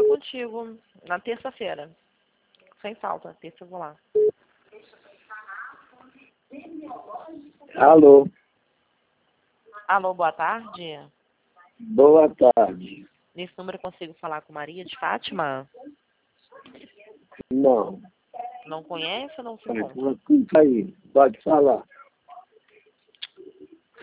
contigo na terça-feira. Sem falta, terça eu vou lá. Alô? Alô, boa tarde. Boa tarde. Nesse número eu consigo falar com Maria de Fátima? Não. Não conhece ou não se Mas encontra? aí, pode falar.